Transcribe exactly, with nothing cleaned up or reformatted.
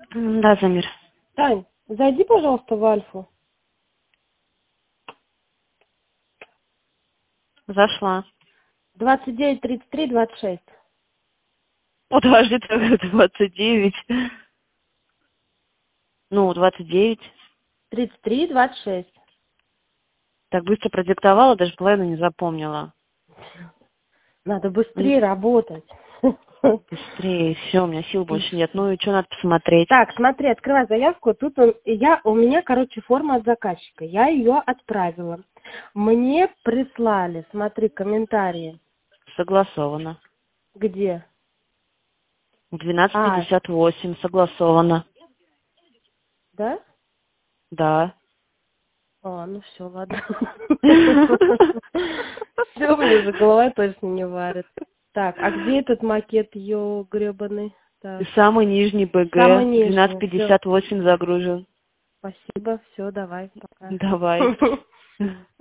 М, Да, Замир. Тань, зайди, пожалуйста, в Альфу. Зашла. двадцать девять тридцать три двадцать шесть. Подожди, так двадцать девять. Ну, двадцать девять. тридцать три двадцать шесть. Так быстро продиктовала, даже половину не запомнила. Надо Ну, быстрее работать. быстрее, все, у меня сил больше нет. Ну и что надо посмотреть? Так, смотри, открывай заявку. Тут он, я, у меня, короче, форма от заказчика. Я ее отправила. Мне прислали, смотри, комментарии. Согласовано. Где? двенадцать А, пятьдесят восемь, согласовано. да? Да. А, ну все, ладно. Все, мне уже голова точно не варит. Так, а где этот макет ее гребаный? Так, Самый нижний самый БГ, двенадцать нижний. Все, пятьдесят восемь загружен. спасибо, все, давай, пока. Давай.